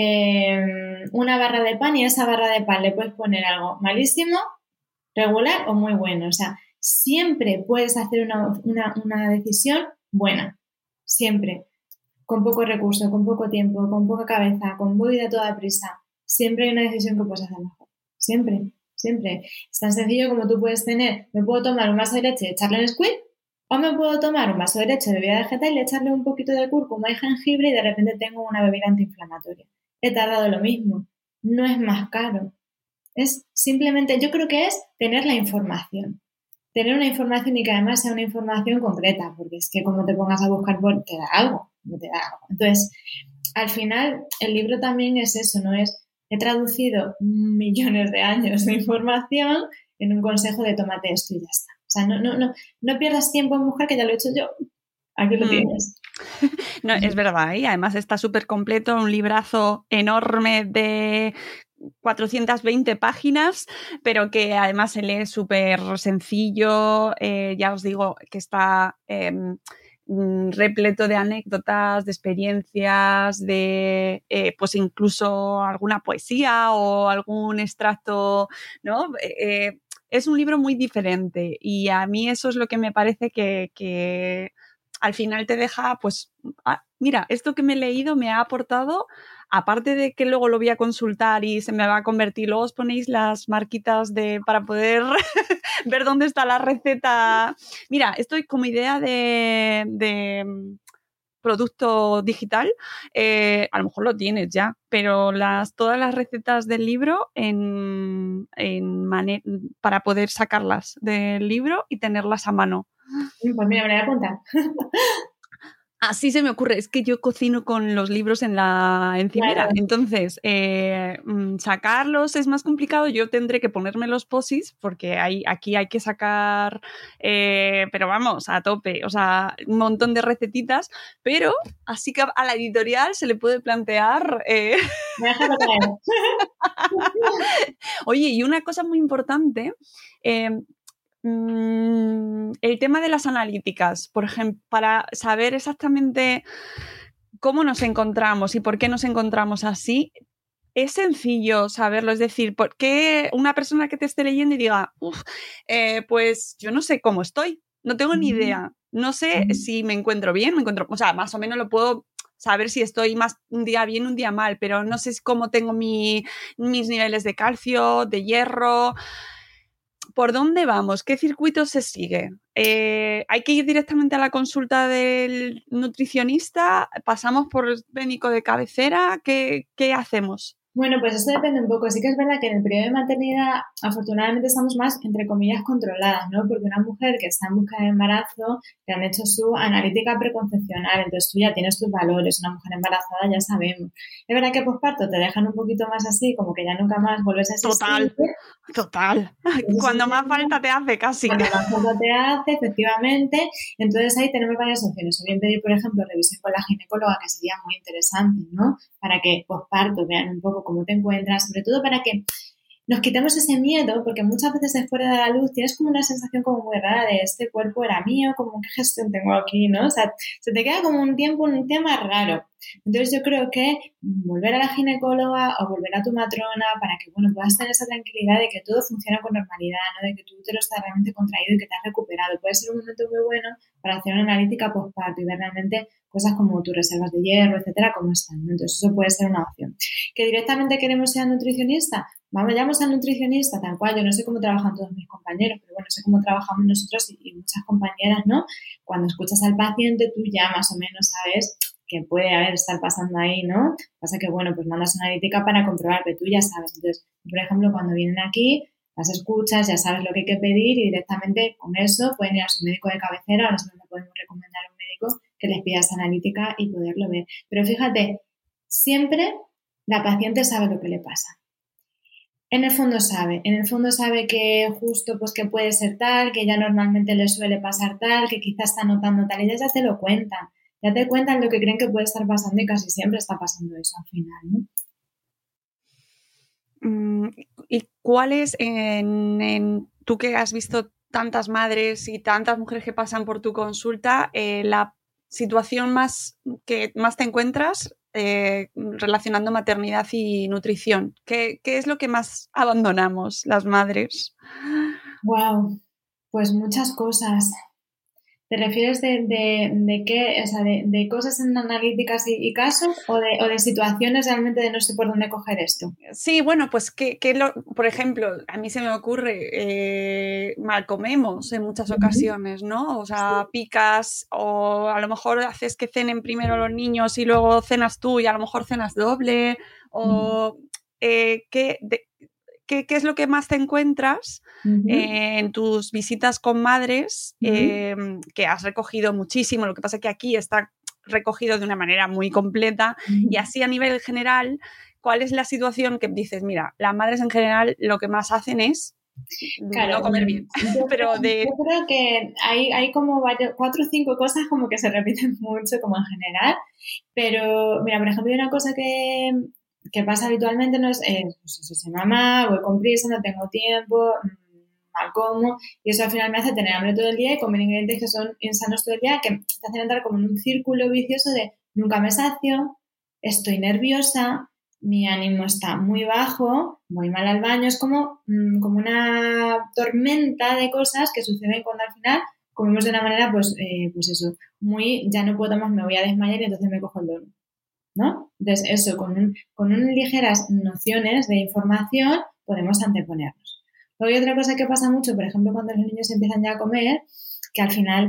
una barra de pan y a esa barra de pan le puedes poner algo malísimo, regular o muy bueno. O sea, siempre puedes hacer una decisión buena. Siempre. Con poco recurso, con poco tiempo, con poca cabeza, con voy a toda prisa. Siempre hay una decisión que puedes hacer mejor. Siempre. Es tan sencillo como tú puedes tener, me puedo tomar un vaso de leche y echarle en Squid, o me puedo tomar un vaso de leche de bebida vegetal y echarle un poquito de cúrcuma y jengibre y de repente tengo una bebida antiinflamatoria. He tardado lo mismo. No es más caro. Es simplemente, yo creo que es tener la información. Tener una información y que además sea una información concreta, porque es que como te pongas a buscar, te da algo, no te da algo. Entonces, al final, el libro también es eso, ¿no? He traducido millones de años de información en un consejo de tómate esto y ya está. O sea, no pierdas tiempo, mujer, que ya lo he hecho yo. Aquí lo tienes. No, es verdad, y además está súper completo, un librazo enorme de 420 páginas, pero que además se lee súper sencillo. Ya os digo que está repleto de anécdotas, de experiencias, de pues incluso alguna poesía o algún extracto, ¿no? Es un libro muy diferente y a mí eso es lo que me parece que al final te deja, pues, mira, esto que me he leído me ha aportado, aparte de que luego lo voy a consultar y se me va a convertir, luego os ponéis las marquitas para poder ver dónde está la receta. Mira, estoy como idea de producto digital, a lo mejor lo tienes ya, pero todas las recetas del libro para poder sacarlas del libro y tenerlas a mano. Pues mira, me la voy a apuntar. Así se me ocurre, es que yo cocino con los libros en la encimera, claro. Entonces sacarlos es más complicado, yo tendré que ponerme los posis porque aquí hay que sacar, pero vamos, a tope, o sea, un montón de recetitas, pero así que a la editorial se le puede plantear... Déjalo caer. Oye, y una cosa muy importante... el tema de las analíticas, por ejemplo, para saber exactamente cómo nos encontramos y por qué nos encontramos así, es sencillo saberlo. Es decir, ¿por qué una persona que te esté leyendo y diga, pues yo no sé cómo estoy, no tengo ni idea, no sé si me encuentro bien, o sea, más o menos lo puedo saber si estoy más un día bien, un día mal, pero no sé cómo tengo mis niveles de calcio, de hierro... ¿Por dónde vamos? ¿Qué circuito se sigue? ¿Hay que ir directamente a la consulta del nutricionista? ¿Pasamos por el médico de cabecera? ¿Qué hacemos? Bueno, pues esto depende un poco. Sí que es verdad que en el periodo de maternidad, afortunadamente, estamos más, entre comillas, controladas, ¿no? Porque una mujer que está en busca de embarazo, te han hecho su analítica preconcepcional, entonces tú ya tienes tus valores. Una mujer embarazada ya sabemos. Es verdad que posparto te dejan un poquito más así, como que ya nunca más vuelves a existir. Total. Cuando más falta te hace casi. Cuando más falta te hace, efectivamente. Entonces ahí tenemos varias opciones. O bien pedir, por ejemplo, revisión con la ginecóloga, que sería muy interesante, ¿no? Para que posparto vean un poco cómo te encuentras, sobre todo para que nos quitemos ese miedo, porque muchas veces después de dar a luz tienes como una sensación como muy rara de este cuerpo era mío, como qué gestión tengo aquí, ¿no? O sea, se te queda como un tema raro. Entonces yo creo que volver a la ginecóloga o volver a tu matrona para que, bueno, puedas tener esa tranquilidad de que todo funciona con normalidad, ¿no? De que tu útero está realmente contraído y que te has recuperado. Puede ser un momento muy bueno para hacer una analítica postparto y ver realmente cosas como tus reservas de hierro, etcétera, cómo están, ¿no? Entonces eso puede ser una opción. ¿Que directamente queremos ser nutricionista? Vamos al nutricionista, tal cual. Yo no sé cómo trabajan todos mis compañeros, pero bueno, sé cómo trabajamos nosotros y muchas compañeras, ¿no? Cuando escuchas al paciente, tú ya más o menos sabes que puede estar pasando ahí, ¿no? Pasa que, bueno, pues mandas una analítica para comprobar, pero tú ya sabes. Entonces, por ejemplo, cuando vienen aquí, las escuchas, ya sabes lo que hay que pedir y directamente con eso pueden ir a su médico de cabecera o nosotros le podemos recomendar a un médico que les pida esa analítica y poderlo ver. Pero fíjate, siempre la paciente sabe lo que le pasa. En el fondo sabe que justo pues que puede ser tal, que ya normalmente le suele pasar tal, que quizás está notando tal, ellas ya te lo cuentan. Ya te cuentan lo que creen que puede estar pasando y casi siempre está pasando eso al final, ¿no? ¿Y cuál es, tú que has visto tantas madres y tantas mujeres que pasan por tu consulta, la situación que más te encuentras relacionando maternidad y nutrición? ¿Qué es lo que más abandonamos las madres? Wow, pues muchas cosas. ¿Te refieres de qué? O sea, de cosas en analíticas y casos o de situaciones realmente de no sé por dónde coger esto? Sí, bueno, pues por ejemplo, a mí se me ocurre, mal comemos en muchas ocasiones, ¿no? O sea, picas o a lo mejor haces que cenen primero los niños y luego cenas tú y a lo mejor cenas doble o ¿qué es lo que más te encuentras en tus visitas con madres que has recogido muchísimo? Lo que pasa es que aquí está recogido de una manera muy completa y así a nivel general, ¿cuál es la situación que dices? Mira, las madres en general lo que más hacen es no comer bien. Yo creo que hay como 4 o 5 cosas como que se repiten mucho como en general, pero mira, por ejemplo, hay una cosa que ¿qué pasa habitualmente? No es, pues eso, mamá, voy con prisa, no tengo tiempo, mal como, y eso al final me hace tener hambre todo el día y comer ingredientes que son insanos todo el día, que te hacen entrar como en un círculo vicioso de nunca me sacio, estoy nerviosa, mi ánimo está muy bajo, voy mal al baño, es como una tormenta de cosas que suceden cuando al final comemos de una manera, pues eso, muy, ya no puedo más, me voy a desmayar y entonces me cojo el dolor, ¿no? Entonces eso, con unas ligeras nociones de información podemos anteponernos. Luego hay otra cosa que pasa mucho, por ejemplo, cuando los niños empiezan ya a comer, que al final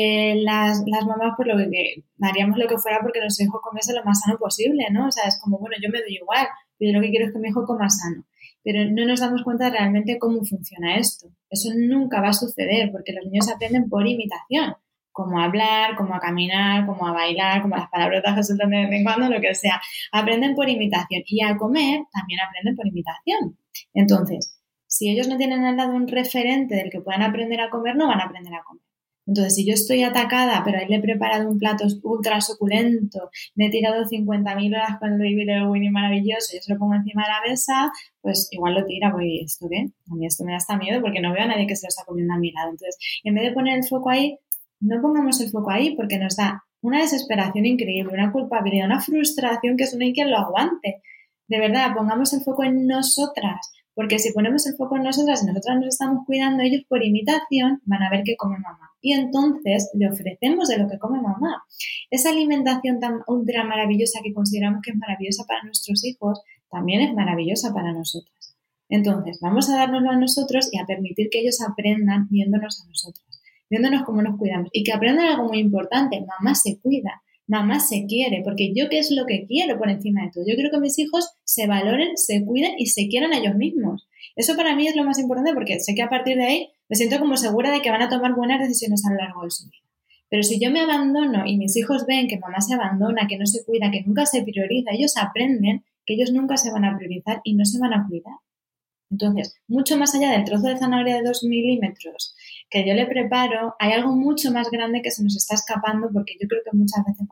las mamás pues lo que haríamos lo que fuera porque nuestro hijo comiese lo más sano posible, ¿no? O sea, es como, bueno, yo me doy igual, pero yo lo que quiero es que mi hijo coma sano. Pero no nos damos cuenta realmente cómo funciona esto. Eso nunca va a suceder porque los niños aprenden por imitación, como a hablar, como a caminar, como a bailar, como las palabrotas que sueltan de vez en cuando, lo que sea. Aprenden por imitación y al comer también aprenden por imitación. Entonces, si ellos no tienen al lado un referente del que puedan aprender a comer, no van a aprender a comer. Entonces, si yo estoy atacada, pero ahí le he preparado un plato ultra suculento, me he tirado 50.000 horas con el baby del Winnie maravilloso, yo se lo pongo encima de la mesa, pues igual lo tira, porque ¿esto qué? A mí esto me da hasta miedo porque no veo a nadie que se lo está comiendo a mi lado. Entonces, en vez de poner el foco ahí, no pongamos el foco ahí porque nos da una desesperación increíble, una culpabilidad, una frustración que eso no hay quien lo aguante. De verdad, pongamos el foco en nosotras. Porque si ponemos el foco en nosotras y nosotras nos estamos cuidando, ellos por imitación van a ver qué come mamá. Y entonces le ofrecemos de lo que come mamá. Esa alimentación tan ultra maravillosa que consideramos que es maravillosa para nuestros hijos, también es maravillosa para nosotras. Entonces, vamos a dárnoslo a nosotros y a permitir que ellos aprendan viéndonos a nosotras, viéndonos cómo nos cuidamos. Y que aprendan algo muy importante, mamá se cuida. Mamá se quiere, porque yo qué es lo que quiero por encima de todo. Yo quiero que mis hijos se valoren, se cuiden y se quieran a ellos mismos. Eso para mí es lo más importante porque sé que a partir de ahí me siento como segura de que van a tomar buenas decisiones a lo largo de su vida. Pero si yo me abandono y mis hijos ven que mamá se abandona, que no se cuida, que nunca se prioriza, ellos aprenden que ellos nunca se van a priorizar y no se van a cuidar. Entonces, mucho más allá del trozo de zanahoria de 2 milímetros que yo le preparo, hay algo mucho más grande que se nos está escapando porque yo creo que muchas veces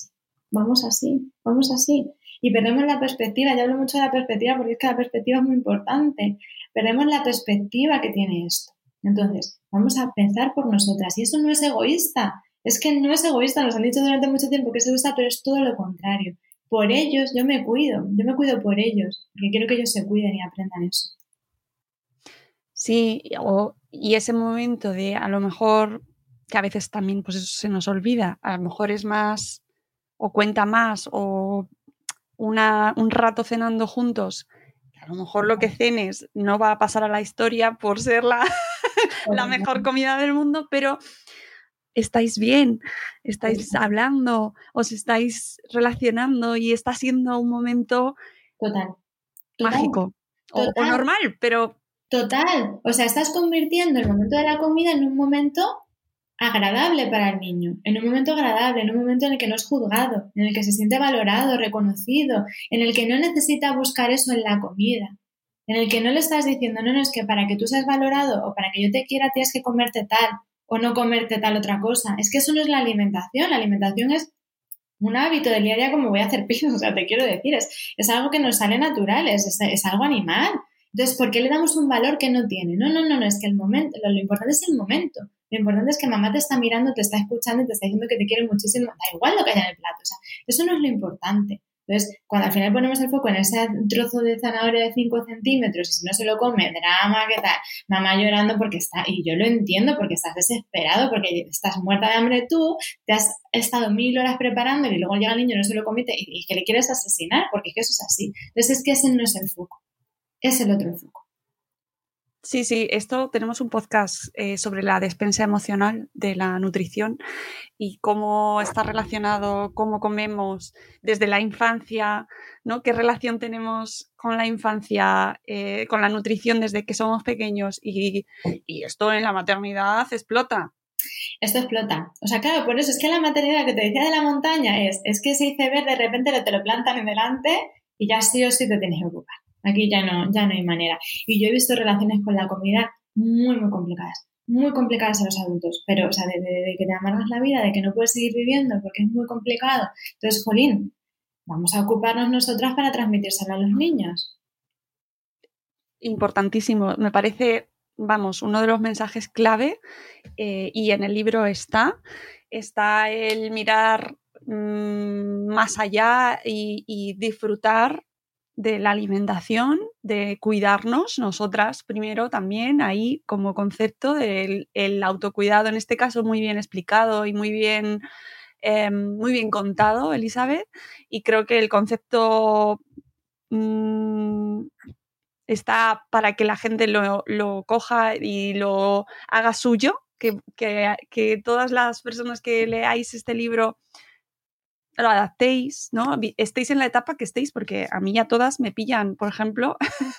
vamos así. Y perdemos la perspectiva. Yo hablo mucho de la perspectiva porque es que la perspectiva es muy importante. Perdemos la perspectiva que tiene esto. Entonces, vamos a pensar por nosotras. Y eso no es egoísta. Es que no es egoísta. Nos han dicho durante mucho tiempo que es egoísta, pero es todo lo contrario. Por ellos yo me cuido por ellos, porque quiero que ellos se cuiden y aprendan eso. Sí, y ese momento de a lo mejor, que a veces también pues eso se nos olvida, a lo mejor es más o cuenta más o un rato cenando juntos, a lo mejor lo que cenes no va a pasar a la historia por ser la mejor comida del mundo, pero estáis bien, estáis hablando, os estáis relacionando y está siendo un momento mágico o normal, pero... Total, o sea, estás convirtiendo el momento de la comida en un momento agradable para el niño, en un momento agradable, en un momento en el que no es juzgado, en el que se siente valorado, reconocido, en el que no necesita buscar eso en la comida, en el que no le estás diciendo, no, es que para que tú seas valorado o para que yo te quiera tienes que comerte tal o no comerte tal otra cosa. Es que eso no es la alimentación es un hábito del día a día como voy a hacer pisos, o sea, te quiero decir, es algo que nos sale natural, es algo animal. Entonces, ¿por qué le damos un valor que no tiene? No, es que el momento, lo importante es el momento. Lo importante es que mamá te está mirando, te está escuchando y te está diciendo que te quiere muchísimo. Da igual lo que haya en el plato. O sea, eso no es lo importante. Entonces, cuando al final ponemos el foco en ese trozo de zanahoria de 5 centímetros y si no se lo come, drama, ¿qué tal? Mamá llorando porque está, y yo lo entiendo porque estás desesperado, porque estás muerta de hambre tú, te has estado 1000 horas preparando y luego llega el niño y no se lo comete y que le quieres asesinar, porque es que eso es así. Entonces, es que ese no es el foco. Es el otro enfoque. Sí, esto tenemos un podcast sobre la despensa emocional de la nutrición y cómo está relacionado, cómo comemos desde la infancia, ¿no? ¿Qué relación tenemos con la infancia, con la nutrición desde que somos pequeños? Y esto en la maternidad explota. Esto explota. O sea, claro, por eso es que la maternidad que te decía de la montaña es que ese iceberg de repente te lo plantan en delante y ya sí o sí te tienes que ocupar. Aquí ya no hay manera. Y yo he visto relaciones con la comida muy complicadas en los adultos, pero, o sea, de que te amargas la vida, de que no puedes seguir viviendo porque es muy complicado. Entonces, jolín, vamos a ocuparnos nosotras para transmitírselo a los niños. Importantísimo, me parece, vamos, uno de los mensajes clave y en el libro está el mirar más allá y disfrutar de la alimentación, de cuidarnos nosotras primero también, ahí como concepto del el autocuidado, en este caso muy bien explicado y muy bien contado, Elizabeth, y creo que el concepto está para que la gente lo coja y lo haga suyo, que todas las personas que leáis este libro lo adaptéis, ¿no? Estéis en la etapa que estéis, porque a mí ya todas me pillan, por ejemplo,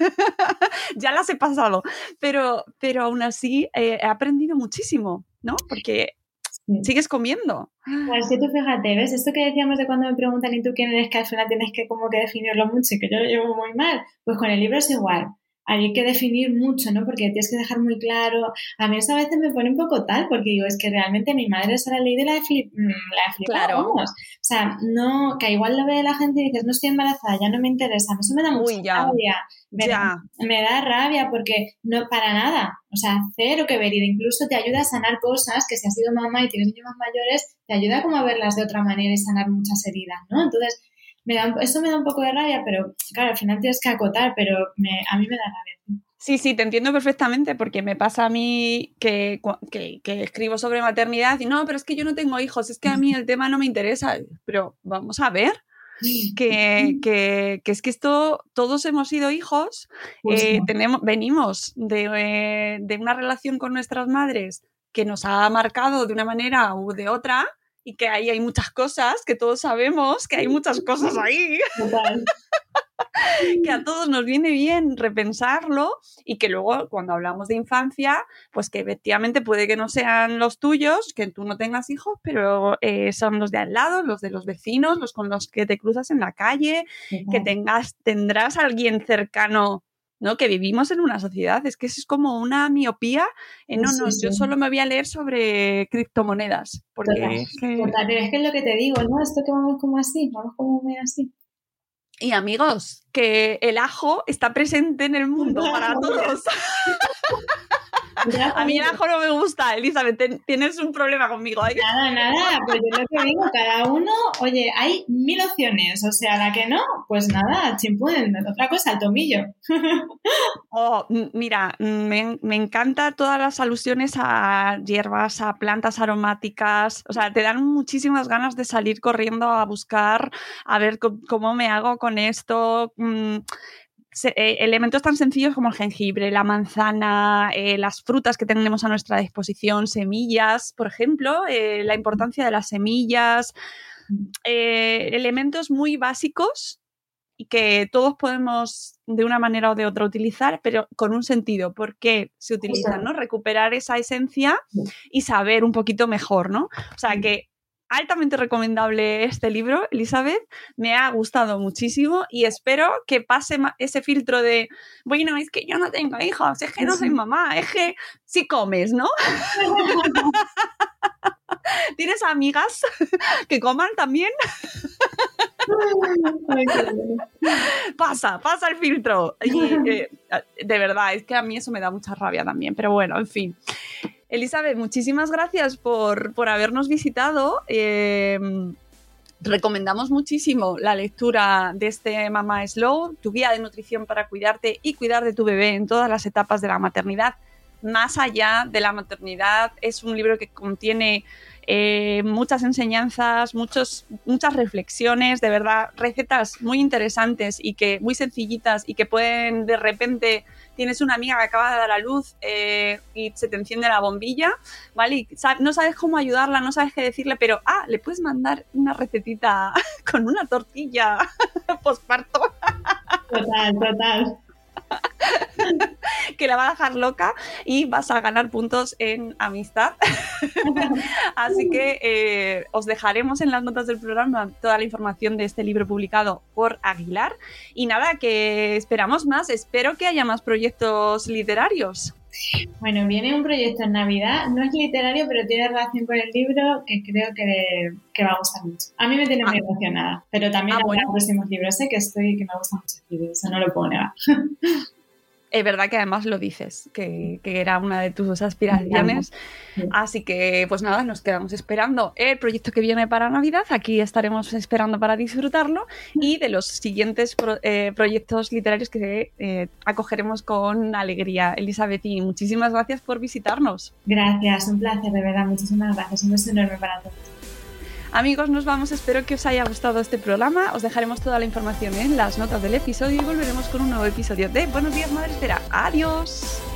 ya las he pasado, pero aún así he aprendido muchísimo, ¿no? Porque sigues comiendo. Pues que tú fíjate, ¿ves? Esto que decíamos de cuando me preguntan ¿y tú quién eres? Que al final tienes que como que definirlo mucho y que yo lo llevo muy mal. Pues con el libro es igual. Hay que definir mucho, ¿no? Porque tienes que dejar muy claro. A mí eso a veces me pone un poco tal, porque digo, es que realmente mi madre se la ha leído y la he flipado, claro. Vamos. O sea, no, que igual lo ve la gente y dices, no estoy embarazada, ya no me interesa. Eso me da mucha rabia. Me da rabia porque no para nada. O sea, cero que ver. Y incluso te ayuda a sanar cosas que si has sido mamá y tienes niños más mayores, te ayuda como a verlas de otra manera y sanar muchas heridas, ¿no? Entonces, eso me da un poco de rabia, pero claro, al final tienes que acotar, pero a mí me da rabia. Sí, te entiendo perfectamente porque me pasa a mí que escribo sobre maternidad y no, pero es que yo no tengo hijos, es que a mí el tema no me interesa, pero vamos a ver que es que esto, todos hemos sido hijos, venimos de una relación con nuestras madres que nos ha marcado de una manera u de otra y que ahí hay muchas cosas, que todos sabemos que hay muchas cosas ahí. Total. Que a todos nos viene bien repensarlo y que luego cuando hablamos de infancia, pues que efectivamente puede que no sean los tuyos, que tú no tengas hijos, pero son los de al lado, los de los vecinos, los con los que te cruzas en la calle, que tendrás a alguien cercano, ¿no? Que vivimos en una sociedad, es que eso es como una miopía. Yo solo me voy a leer sobre criptomonedas. Porque Total, pero es que es lo que te digo, ¿no? Esto que vamos como muy así. Y amigos, que el ajo está presente en el mundo para todos. A mí el ajo no me gusta, Elizabeth, tienes un problema conmigo ahí. Nada, pues yo lo que digo, cada uno, oye, hay 1000 opciones, o sea, la que no, pues nada, chimpún, otra cosa, el tomillo. Mira, me encanta todas las alusiones a hierbas, a plantas aromáticas, o sea, te dan muchísimas ganas de salir corriendo a buscar, a ver cómo me hago con esto. Elementos tan sencillos como el jengibre, la manzana, las frutas que tenemos a nuestra disposición, semillas, por ejemplo, la importancia de las semillas, elementos muy básicos y que todos podemos de una manera o de otra utilizar, pero con un sentido. ¿Por qué se utilizan? ¿No? Recuperar esa esencia y saber un poquito mejor, ¿no? O sea que altamente recomendable este libro, Elizabeth, me ha gustado muchísimo y espero que pase ese filtro de, bueno, es que yo no tengo hijos, es que no soy mamá, es que sí comes, ¿no? ¿Tienes amigas que coman también? Pasa el filtro. Y, de verdad, es que a mí eso me da mucha rabia también, pero bueno, en fin. Elizabeth, muchísimas gracias por habernos visitado. Recomendamos muchísimo la lectura de este Mama Slow, tu guía de nutrición para cuidarte y cuidar de tu bebé en todas las etapas de la maternidad. Más allá de la maternidad, es un libro que contiene muchas enseñanzas, muchas reflexiones, de verdad, recetas muy interesantes y que muy sencillitas y que pueden, de repente, tienes una amiga que acaba de dar a luz y se te enciende la bombilla, ¿vale? Y no sabes cómo ayudarla, no sabes qué decirle, pero le puedes mandar una recetita con una tortilla posparto. Total. Que la va a dejar loca y vas a ganar puntos en amistad. Así que os dejaremos en las notas del programa toda la información de este libro publicado por Aguilar. Y nada, que esperamos más. Espero que haya más proyectos literarios. Bueno, viene un proyecto en Navidad, no es literario, pero tiene relación con el libro que creo que va a gustar mucho. A mí me tiene muy emocionada, pero también habrá próximos libros, que me gustan mucho escribir, eso no lo puedo negar. Es verdad que además lo dices, que era una de tus aspiraciones. Sí. Así que, pues nada, nos quedamos esperando el proyecto que viene para Navidad. Aquí estaremos esperando para disfrutarlo y de los siguientes proyectos literarios que acogeremos con alegría. Elizabeth, y muchísimas gracias por visitarnos. Gracias, un placer, de verdad. Muchísimas gracias. Un beso enorme para todos. Amigos, nos vamos. Espero que os haya gustado este programa. Os dejaremos toda la información en las notas del episodio y volveremos con un nuevo episodio de Buenos Días Madresfera. ¡Adiós!